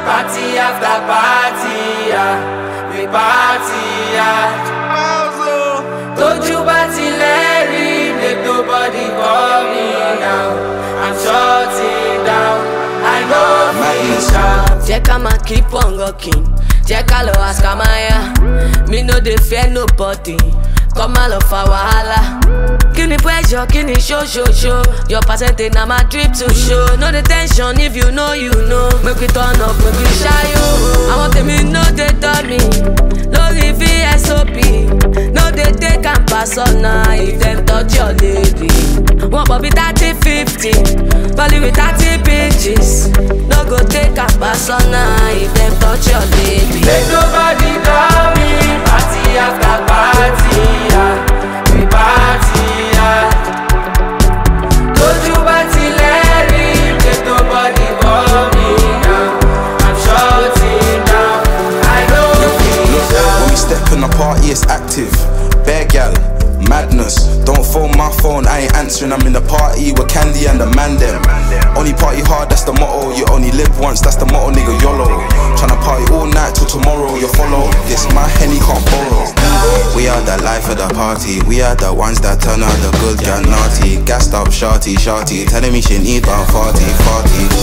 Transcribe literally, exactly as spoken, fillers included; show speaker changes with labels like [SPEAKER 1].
[SPEAKER 1] Party after party, yeah. We party, yeah. Tójú bá ti lẹ́rìí, let nobody call me now. I'm shutting down, I know me shout.
[SPEAKER 2] Jẹ́ ká máa keep on rocking, jẹ́ ká lọ ask Amaya. Me no dey fear nobody, come má lọ fa wàhálà. Kini pressure, kini show, show, show. Your percentage na my drip to show. No the tension if you know, you know. Make we turn up, make we shy you. I want them in no they tell me. Lori V S O P. No they take and pass on now if them touch your lady. One Bobby thirty fifty. Bally with thirty bitches. No go take and pass on now if them touch your lady.
[SPEAKER 1] Let nobody call me. Party after party, yeah. We party, yeah. Tójú bá ti lẹ́rìí, let nobody call me now. I'm shutting down, I know we down.
[SPEAKER 3] When we step in the party, it's active. Bear gal, madness. Don't phone my phone, I ain't answering. I'm in the party with Candy and the man them. Only party hard, that's the motto. You only live once, that's the motto, nigga, YOLO. Tryna party all night till tomorrow, you follow. This my Henny can't borrow. We are the life of the party. We are the ones that turn out the good girl naughty. Gassed up, shorty, shorty. Telling me she need about forty, forty.